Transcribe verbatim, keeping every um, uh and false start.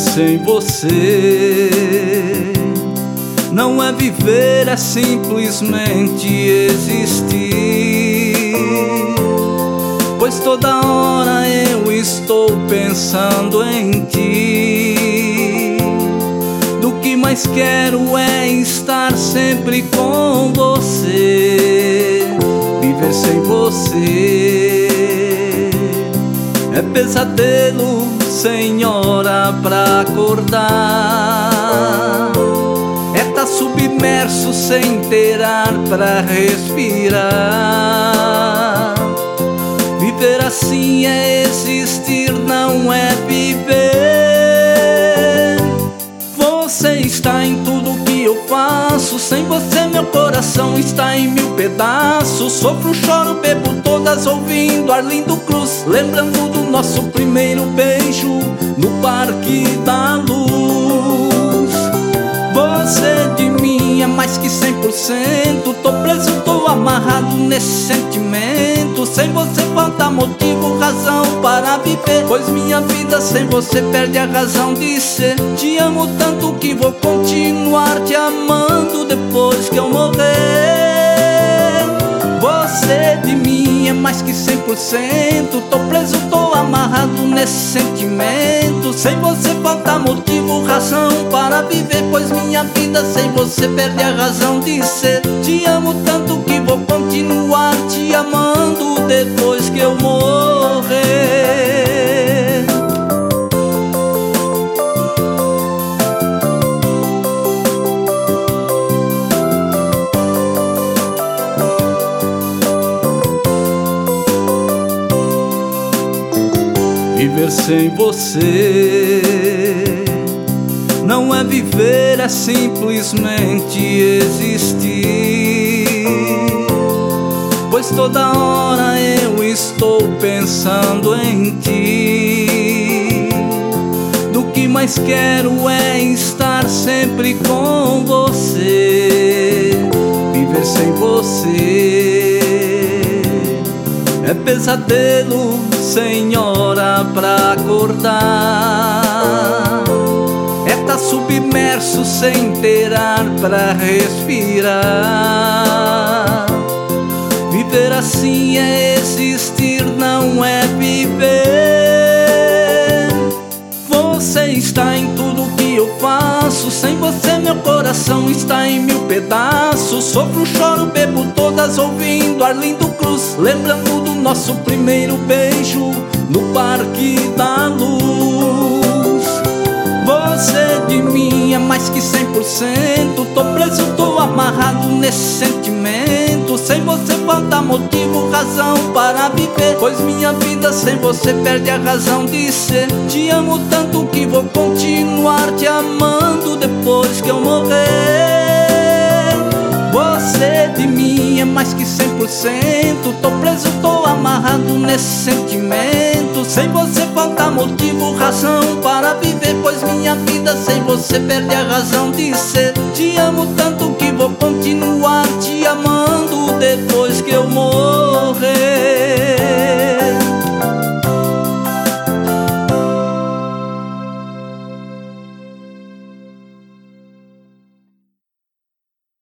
sem você não é viver, é simplesmente existir. Pois toda hora eu estou pensando em ti. Do que mais quero é estar sempre com você. Viver sem você é pesadelo sem hora pra acordar. É tá submerso sem ter ar pra respirar. Viver assim é existir, não é viver. Você está em tudo que eu faço. Sem você meu coração está em mil pedaços. Sofro, choro, bebo todas ouvindo Arlindo Cruz, lembrando do nosso primeiro beijo no Parque da Luz. Você de mim é mais que cem por cento. Tô preso, tô amarrado nesse sentimento. Sem você falta motivo, razão para viver. Pois minha vida sem você perde a razão de ser. Te amo tanto que vou continuar te amando depois que eu morrer. Você de mim é mais que cem por cento. Tô preso, tô amarrado nesse sentimento. Sem você falta motivo, razão para viver. Pois minha vida sem você perde a razão de ser. Te amo tanto que vou continuar te amando depois que eu morrer. Viver sem você não é viver, é simplesmente existir. Pois toda hora eu estou pensando em ti. Do que mais quero é estar sempre com você. Viver sem você é pesadelo sem hora pra acordar. É tá submerso sem ter ar pra respirar. Viver assim é existir, não é viver. Você está em tudo que eu faço. Sem você meu coração está em mil pedaços. Sofro, choro, bebo todas ouvindo Arlindo Cruz, lembrando do nosso primeiro beijo no Parque da Luz. Você de mim é mais que cem por cento. Tô preso, tô amarrado nesse sentimento. Sem você falta motivo, razão para viver. Pois minha vida sem você perde a razão de ser. Te amo tanto que vou continuar te amando depois que eu morrer. Você de mim é mais que cem por cento. Tô preso, tô amarrado nesse sentimento. Sem você falta motivo, razão para viver. Pois minha vida sem você perde a razão de ser. Te amo tanto que vou continuar te amando depois que eu